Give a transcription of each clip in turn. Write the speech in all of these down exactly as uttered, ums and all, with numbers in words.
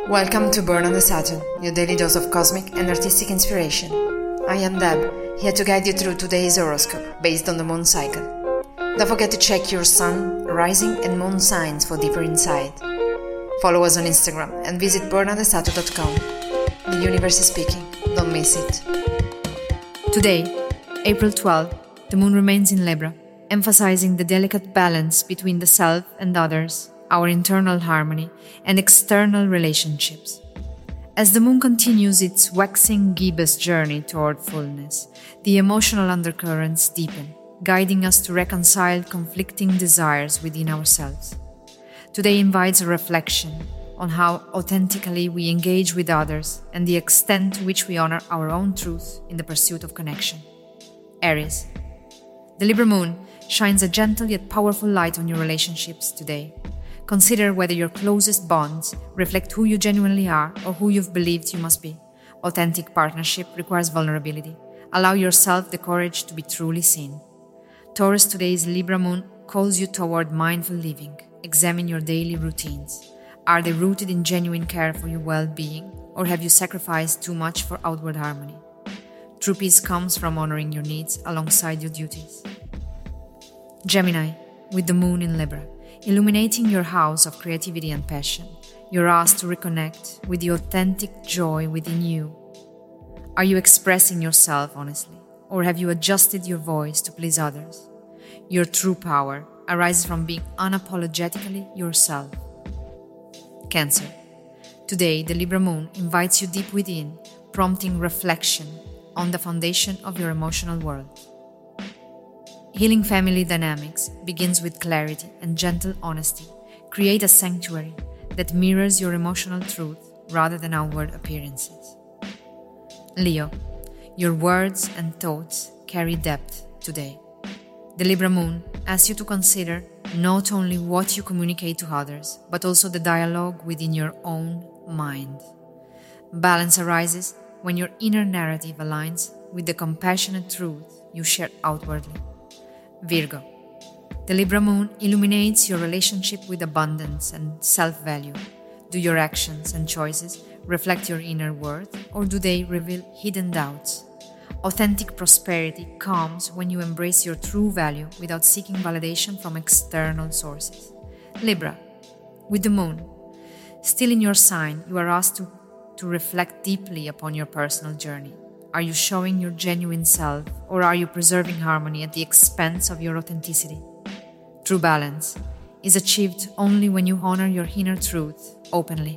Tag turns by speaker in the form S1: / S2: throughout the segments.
S1: Welcome to Burn on the Saturn, your daily dose of cosmic and artistic inspiration. I am Deb, here to guide you through today's horoscope based on the moon cycle. Don't forget to check your sun, rising and moon signs for deeper insight. Follow us on Instagram and visit burn on the saturn dot com. The universe is speaking, don't miss it.
S2: Today, April twelfth, the moon remains in Libra, emphasizing the delicate balance between the self and others, our internal harmony, and external relationships. As the moon continues its waxing gibbous journey toward fullness, the emotional undercurrents deepen, guiding us to reconcile conflicting desires within ourselves. Today invites a reflection on how authentically we engage with others and the extent to which we honor our own truth in the pursuit of connection. Aries. The Libra moon shines a gentle yet powerful light on your relationships today. Consider whether your closest bonds reflect who you genuinely are or who you've believed you must be. Authentic partnership requires vulnerability. Allow yourself the courage to be truly seen. Taurus, today's Libra moon calls you toward mindful living. Examine your daily routines. Are they rooted in genuine care for your well-being, or have you sacrificed too much for outward harmony? True peace comes from honoring your needs alongside your duties. Gemini, with the moon in Libra, illuminating your house of creativity and passion, you're asked to reconnect with the authentic joy within you. Are you expressing yourself honestly, or have you adjusted your voice to please others? Your true power arises from being unapologetically yourself. Cancer. Today, the Libra moon invites you deep within, prompting reflection on the foundation of your emotional world. Healing family dynamics begins with clarity and gentle honesty. Create a sanctuary that mirrors your emotional truth rather than outward appearances. Leo. Your words and thoughts carry depth today. The Libra moon asks you to consider not only what you communicate to others, but also the dialogue within your own mind. Balance arises when your inner narrative aligns with the compassionate truth you share outwardly. Virgo. The Libra moon illuminates your relationship with abundance and self-value. Do your actions and choices reflect your inner worth, or do they reveal hidden doubts? Authentic prosperity comes when you embrace your true value without seeking validation from external sources. Libra. With the moon still in your sign, you are asked to, to reflect deeply upon your personal journey. Are you showing your genuine self, or are you preserving harmony at the expense of your authenticity? True balance is achieved only when you honor your inner truth openly.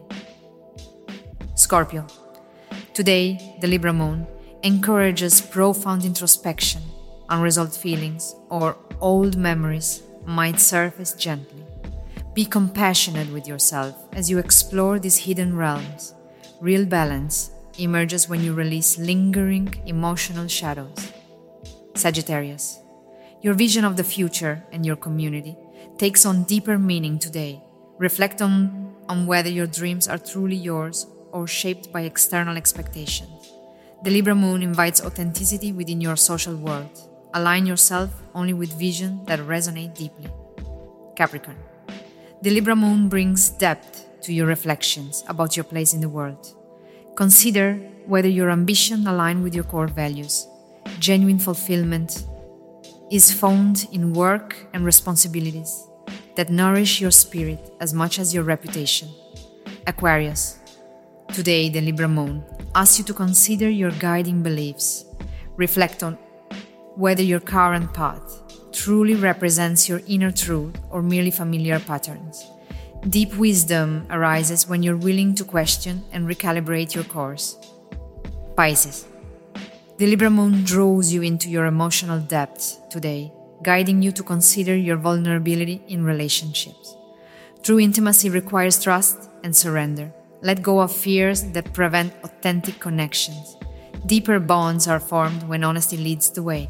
S2: Scorpio. Today, the Libra moon encourages profound introspection. Unresolved feelings or old memories might surface gently. Be compassionate with yourself as you explore these hidden realms. Real balance emerges when you release lingering emotional shadows. Sagittarius. Your vision of the future and your community takes on deeper meaning today. Reflect on, on whether your dreams are truly yours or shaped by external expectations. The Libra moon invites authenticity within your social world. Align yourself only with visions that resonate deeply. Capricorn. The Libra moon brings depth to your reflections about your place in the world. Consider whether your ambition aligns with your core values. Genuine fulfillment is found in work and responsibilities that nourish your spirit as much as your reputation. Aquarius. Today, the Libra moon asks you to consider your guiding beliefs. Reflect on whether your current path truly represents your inner truth or merely familiar patterns. Deep wisdom arises when you're willing to question and recalibrate your course. Pisces. The Libra moon draws you into your emotional depths today, guiding you to consider your vulnerability in relationships. True intimacy requires trust and surrender. Let go of fears that prevent authentic connections. Deeper bonds are formed when honesty leads the way.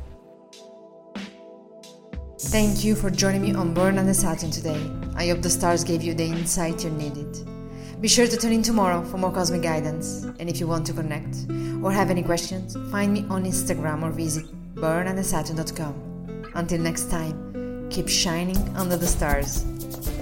S1: Thank you for joining me on Burn on the Saturn today. I hope the stars gave you the insight you needed. Be sure to tune in tomorrow for more cosmic guidance. And if you want to connect or have any questions, find me on Instagram or visit burn on the saturn dot com. Until next time, keep shining under the stars.